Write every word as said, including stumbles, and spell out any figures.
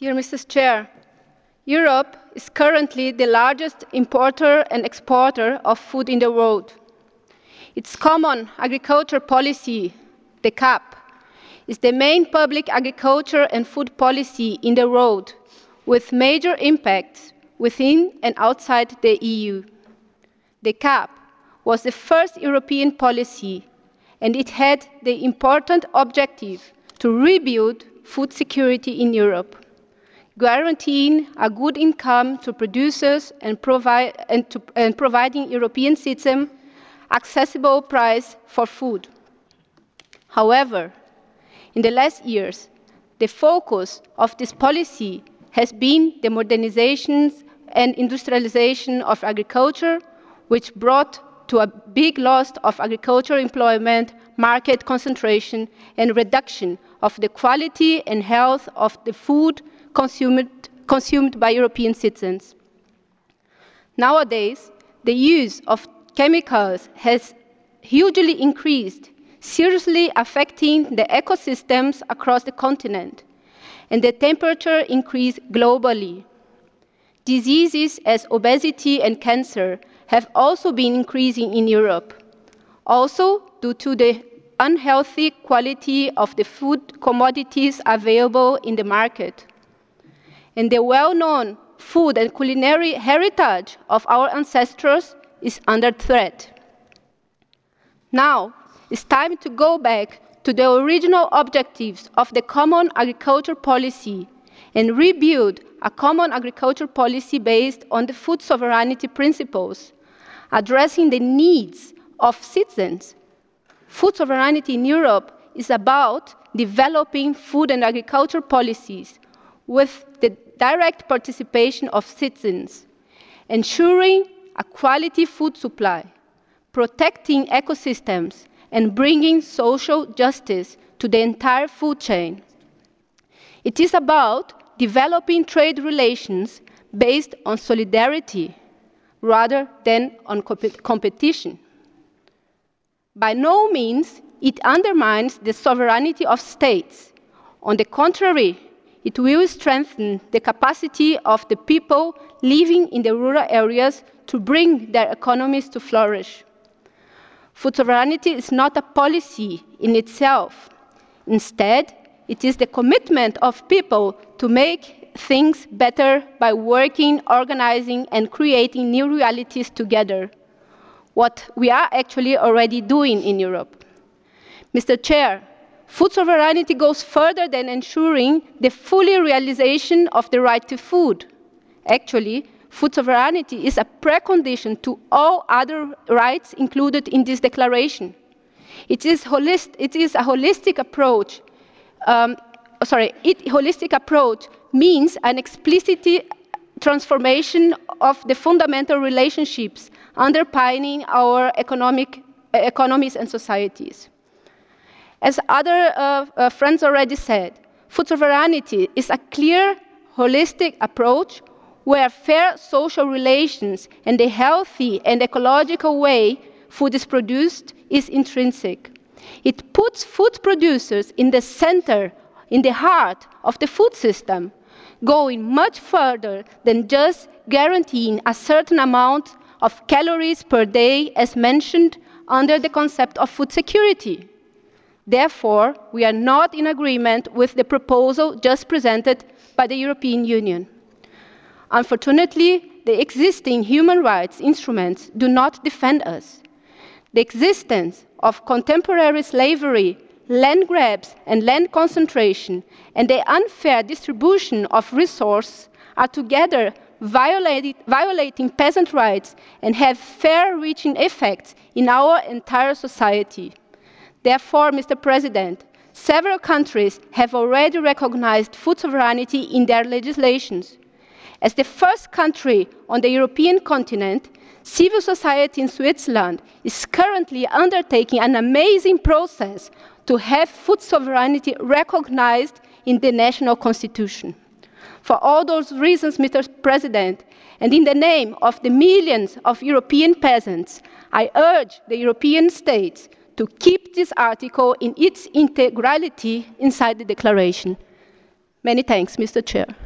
Dear Missus Chair, Europe is currently the largest importer and exporter of food in the world. Its Common Agriculture Policy, the C A P, is the main public agriculture and food policy in the world, with major impacts within and outside the E U. The C A P was the first European policy, and it had the important objective to rebuild food security in Europe, guaranteeing a good income to producers and, provide, and, to, and providing European citizens accessible price for food. However, in the last years, the focus of this policy has been the modernization and industrialization of agriculture, which brought to a big loss of agricultural employment, market concentration, and reduction of the quality and health of the food consumed, consumed by European citizens. Nowadays, the use of chemicals has hugely increased, seriously affecting the ecosystems across the continent, and the temperature increase globally. Diseases as obesity and cancer have also been increasing in Europe, also due to the unhealthy quality of the food commodities available in the market. And the well-known food and culinary heritage of our ancestors is under threat. Now, it's time to go back to the original objectives of the Common Agriculture Policy and rebuild a common agriculture policy based on the food sovereignty principles, addressing the needs of citizens. Food sovereignty in Europe is about developing food and agriculture policies with the direct participation of citizens, ensuring a quality food supply, protecting ecosystems, and bringing social justice to the entire food chain. It is about developing trade relations based on solidarity rather than on comp- competition. By no means it undermines the sovereignty of states. On the contrary, it will strengthen the capacity of the people living in the rural areas to bring their economies to flourish. Food sovereignty is not a policy in itself. Instead, it is the commitment of people to make things better by working, organizing, and creating new realities together, what we are actually already doing in Europe. Mister Chair, food sovereignty goes further than ensuring the full realization of the right to food. Actually, food sovereignty is a precondition to all other rights included in this declaration. It is, holist- it is a holistic approach. Um, sorry, it, holistic approach means an explicit transformation of the fundamental relationships underpinning our economic, uh, economies and societies. As other uh, uh, friends already said, food sovereignty is a clear, holistic approach where fair social relations and the healthy and ecological way food is produced is intrinsic. It puts food producers in the center, in the heart of the food system, going much further than just guaranteeing a certain amount of calories per day as mentioned under the concept of food security. Therefore, we are not in agreement with the proposal just presented by the European Union. Unfortunately, the existing human rights instruments do not defend us. The existence of contemporary slavery, land grabs and land concentration, and the unfair distribution of resources are together violated, violating peasant rights and have far-reaching effects in our entire society. Therefore, Mister President, several countries have already recognized food sovereignty in their legislations. As the first country on the European continent, civil society in Switzerland is currently undertaking an amazing process to have food sovereignty recognized in the national constitution. For all those reasons, Mister President, and in the name of the millions of European peasants, I urge the European states to keep this article in its integrality inside the declaration. Many thanks, Mister Chair.